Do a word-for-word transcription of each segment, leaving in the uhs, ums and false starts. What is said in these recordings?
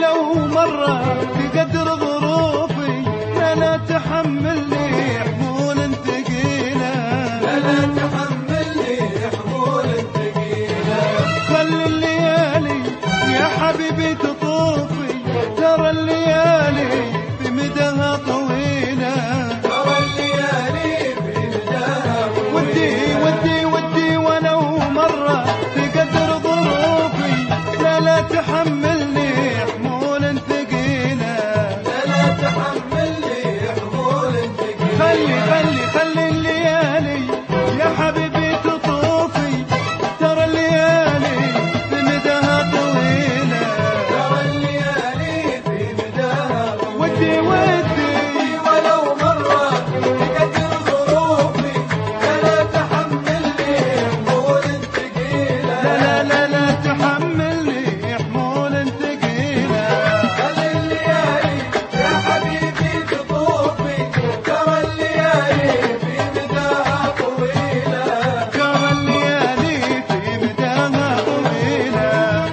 ولو مرة تقدر ظروفي لا لا تحملني حمول ثقيلة، لا لا تحملني حمول ثقيلة. خلي الليالي يا حبيبي تطوفي، ترى الليالي في مداها طويلة، ترى الليالي في مداها طويلة. ودي ودي ودي ولو مرة تقدر ظروفي لا لا تحملني حمول ثقيلة، لا لا تحملني حمول ثقيلة. خلي خلي خلي الليالي يا حبيبي تطوفي، ترى الليالي في مداها طويلة، ترى الليالي في مداها طويلة. ودي ودي ولو مرة تقدر ظروفي لا لا تحملني حمول ثقيلة، لا لا لا لا تحملني حمول ثقيلة، خلي الليالي يا حبيبي تطوفي، ترى الليالي في مداها طويلة. ترى الليالي في مداها طويلة.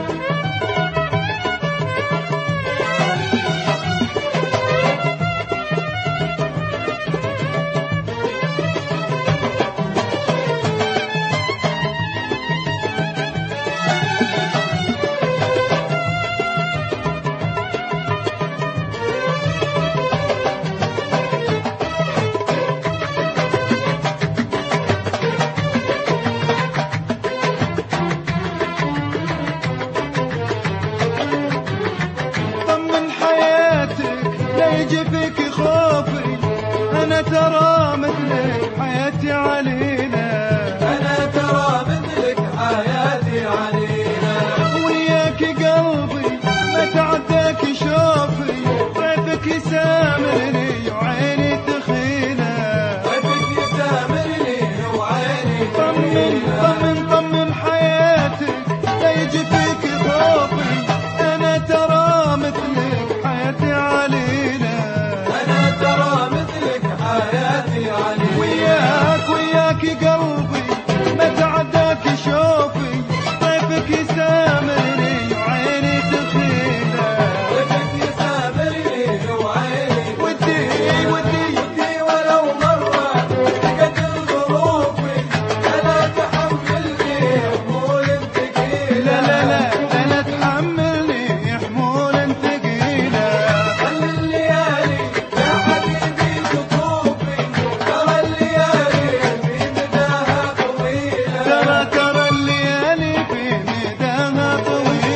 طمن حياتك لا يجي فيك خوفي، أنا ترى مثلك حياتي علينا، أنا ترى مثلك حياتي علينا. وياك قلبي ما تعداك شوفي، طيفك يسامرني وعيني تخينة، طيفك يسامرني وعيني طمن طمن طمن حياتك لا يجي فيك خوفي، أنا ترى مثلك حياتي علينا، أنا ترى مثلك حياتي علينا. وياك وياك قلبي ما تعداك شوفي، طيفك يسامرني وعيني تخينة، طيفك يسامرني وعيني ودي ودي ودي ولو مرة تقدر ظروفي لا لا تحملني حمول ثقيلة. لا لا لا لا لا تحملني حمول ثقيلة، خلي الليالي يا حبيبي تطوفي، ترى الليالي في مداها طويلة. ترى ترى الليالي في مداها طويلة.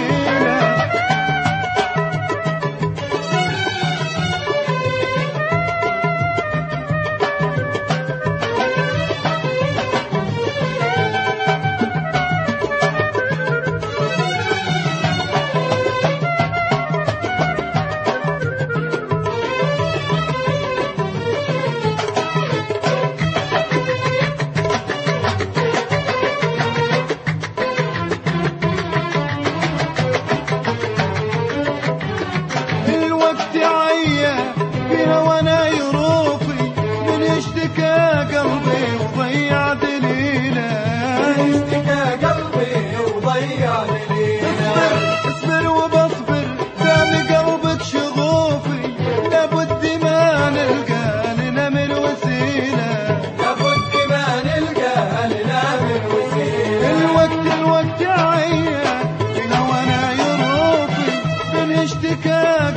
الوقت عيا في هوانا يروفي، من اشتكى قلبي وضيع دليله، اشتكى قلبي وضيع ليلة. اصبر وبصبر دام قلبك شغوفي، لابد ما نلقى لنا من وسيله، لابد ما نلقى لنا من وسيلة. الوقت الوقت عيا في هوانا يروفي، من اشتكى